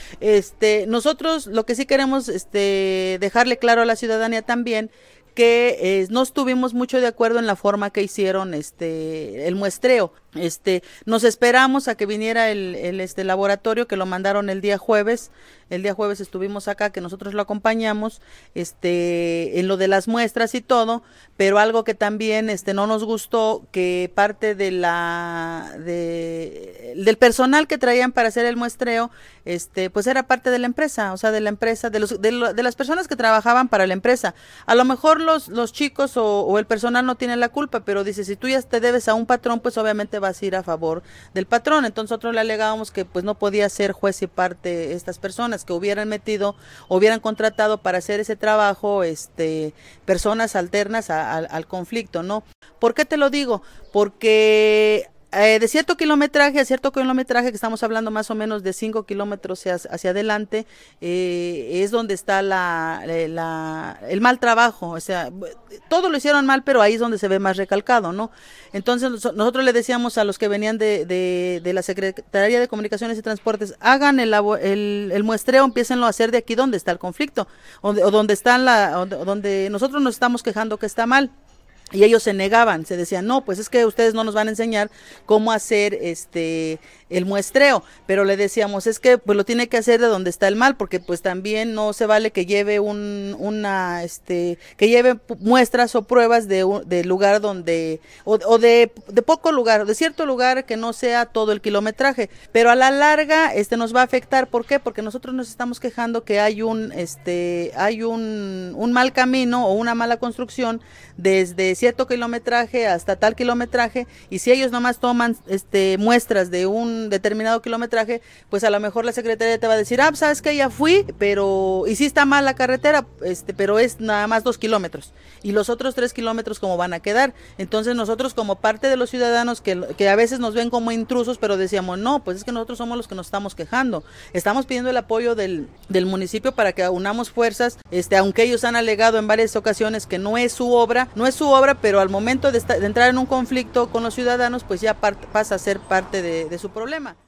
Nosotros lo que sí queremos dejarle claro a la ciudadanía también que no estuvimos mucho de acuerdo en la forma que hicieron el muestreo. Nos esperamos a que viniera el laboratorio, que lo mandaron el día jueves. El día jueves estuvimos acá, que nosotros lo acompañamos, en lo de las muestras y todo, pero algo que también no nos gustó, que parte del personal que traían para hacer el muestreo, pues era parte de la empresa, o sea, de la empresa, de las personas que trabajaban para la empresa. A lo mejor los chicos o el personal no tienen la culpa, pero dice, si tú ya te debes a un patrón, pues obviamente vas a ir a favor del patrón. Entonces nosotros le alegábamos que pues no podía ser juez y parte estas personas, que hubieran contratado para hacer ese trabajo, personas alternas al conflicto, ¿no? ¿Por qué te lo digo? Porque de cierto kilometraje a cierto kilometraje, que estamos hablando más o menos de 5 kilómetros hacia adelante, es donde está el mal trabajo. O sea, todo lo hicieron mal, pero ahí es donde se ve más recalcado, ¿no? Entonces nosotros le decíamos a los que venían de la Secretaría de Comunicaciones y Transportes, hagan el muestreo, empiecenlo a hacer de aquí donde está el conflicto, o donde donde nosotros nos estamos quejando que está mal. Y ellos se negaban, se decían, no, pues es que ustedes no nos van a enseñar cómo hacer el muestreo, pero le decíamos, es que pues lo tiene que hacer de donde está el mal, porque pues también no se vale que lleve que lleve muestras o pruebas de lugar donde, o de poco lugar, de cierto lugar que no sea todo el kilometraje, pero a la larga nos va a afectar. ¿Por qué? Porque nosotros nos estamos quejando que hay un mal camino o una mala construcción desde cierto kilometraje hasta tal kilometraje, y si ellos nomás toman muestras de un determinado kilometraje, pues a lo mejor la secretaría te va a decir, ah, sabes que ya fui, y sí está mal la carretera, pero es nada más 2 kilómetros, y los otros 3 kilómetros cómo van a quedar. Entonces nosotros, como parte de los ciudadanos que a veces nos ven como intrusos, pero decíamos, no, pues es que nosotros somos los que nos estamos quejando, estamos pidiendo el apoyo del municipio para que unamos fuerzas, aunque ellos han alegado en varias ocasiones que no es su obra, pero al momento de entrar en un conflicto con los ciudadanos, pues ya pasa a ser parte de su problema.